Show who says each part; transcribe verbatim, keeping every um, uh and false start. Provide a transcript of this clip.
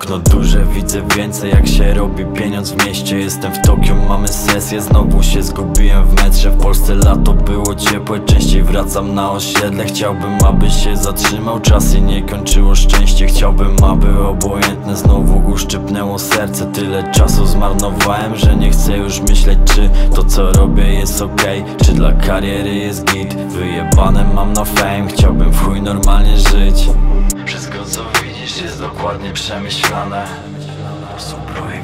Speaker 1: okno duże, widzę więcej jak się robi pieniądz w mieście. Jestem w Tokio, mamy sesję, znowu się zgubiłem w metrze. W Polsce lato było ciepłe, częściej wracam na osiedle. Chciałbym, aby się zatrzymał czas i nie kończyło szczęście. Chciałbym, aby obojętne znowu uszczypnęło serce. Tyle czasu zmarnowałem, że nie chcę już myśleć, czy to co robię jest okej, czy dla kariery jest git. Wyjebane mam na fame, chciałbym w chuj normalnie żyć. Wszystko co widzisz jest dokładnie przemyślane.